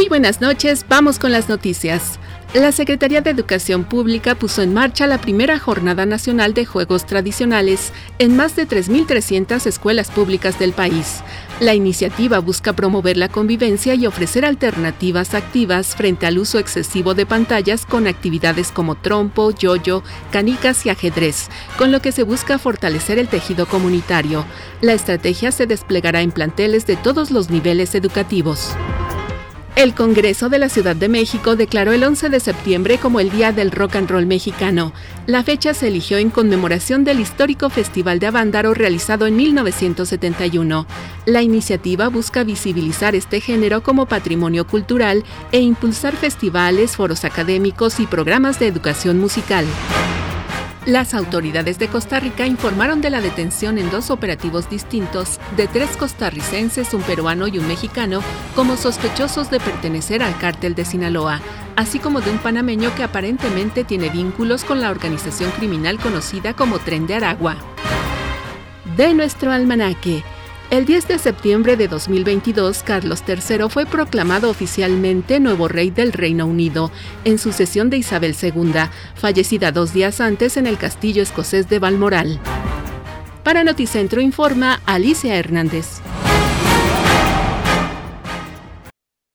Muy buenas noches, vamos con las noticias. La Secretaría de Educación Pública puso en marcha la primera Jornada Nacional de Juegos Tradicionales en más de 3.300 escuelas públicas del país. La iniciativa busca promover la convivencia y ofrecer alternativas activas frente al uso excesivo de pantallas con actividades como trompo, yoyo, canicas y ajedrez, con lo que se busca fortalecer el tejido comunitario. La estrategia se desplegará en planteles de todos los niveles educativos. El Congreso de la Ciudad de México declaró el 11 de septiembre como el Día del Rock and Roll mexicano. La fecha se eligió en conmemoración del histórico Festival de Avándaro realizado en 1971. La iniciativa busca visibilizar este género como patrimonio cultural e impulsar festivales, foros académicos y programas de educación musical. Las autoridades de Costa Rica informaron de la detención en 2 operativos distintos de 3 costarricenses, un peruano y un mexicano, como sospechosos de pertenecer al cártel de Sinaloa, así como de un panameño que aparentemente tiene vínculos con la organización criminal conocida como Tren de Aragua. De nuestro almanaque. El 10 de septiembre de 2022, Carlos III fue proclamado oficialmente nuevo rey del Reino Unido, en sucesión de Isabel II, fallecida 2 días antes en el castillo escocés de Balmoral. Para Noticentro informa Alicia Hernández.